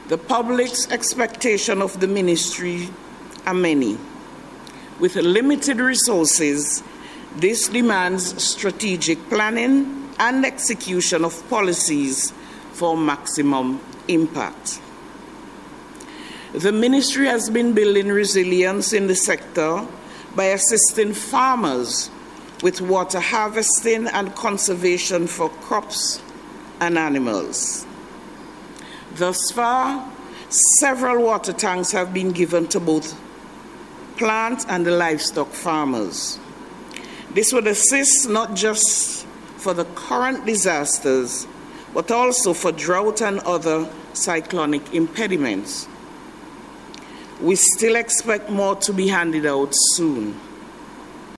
The public's expectation of the ministry are many. With limited resources, this demands strategic planning and execution of policies for maximum impact. The ministry has been building resilience in the sector by assisting farmers with water harvesting and conservation for crops and animals. Thus far, several water tanks have been given to both plant and livestock farmers. This would assist not just for the current disasters, but also for drought and other cyclonic impediments. We still expect more to be handed out soon.